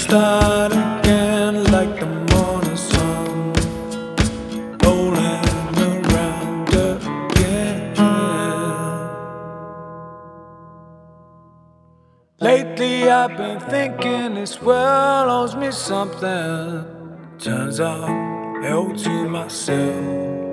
start again like the morning sun, rolling around again. Lately I've been thinking this world owes me something. Turns out I owe to myself.